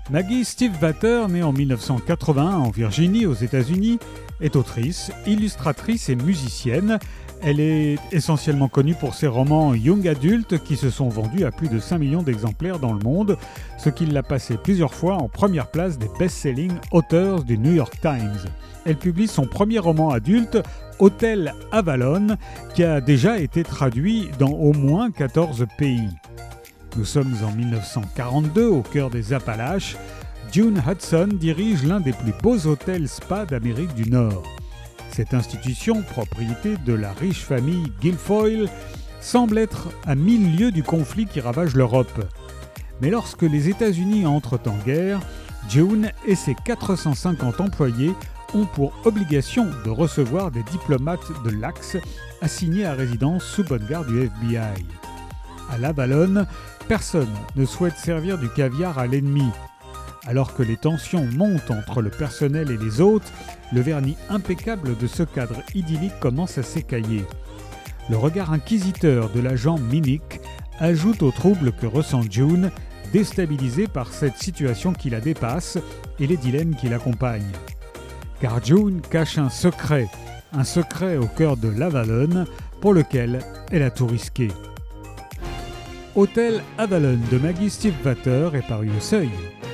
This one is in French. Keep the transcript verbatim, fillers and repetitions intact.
Maggie Stiefvater, née en mille neuf cent quatre-vingt-un en Virginie, aux États-Unis, est autrice, illustratrice et musicienne. Elle est essentiellement connue pour ses romans young adult qui se sont vendus à plus de cinq millions d'exemplaires dans le monde, ce qui l'a passé plusieurs fois en première place des best-selling authors du New York Times. Elle publie son premier roman adulte, Hôtel Avalon, qui a déjà été traduit dans au moins quatorze pays. Nous sommes en mille neuf cent quarante-deux, au cœur des Appalaches. June Hudson dirige l'un des plus beaux hôtels spa d'Amérique du Nord. Cette institution, propriété de la riche famille Guilfoyle, semble être à mille lieues du conflit qui ravage l'Europe. Mais lorsque les États-Unis entrent en guerre, June et ses quatre cent cinquante employés ont pour obligation de recevoir des diplomates de l'Axe assignés à résidence sous bonne garde du F B I. À l'Avalon, personne ne souhaite servir du caviar à l'ennemi. Alors que les tensions montent entre le personnel et les hôtes, le vernis impeccable de ce cadre idyllique commence à s'écailler. Le regard inquisiteur de l'agent Minnick ajoute au trouble que ressent June, déstabilisée par cette situation qui la dépasse et les dilemmes qui l'accompagnent. Car June cache un secret, un secret au cœur de l'Avalon pour lequel elle a tout risqué. Hôtel Avalon de Maggie Stiefvater est paru au Seuil.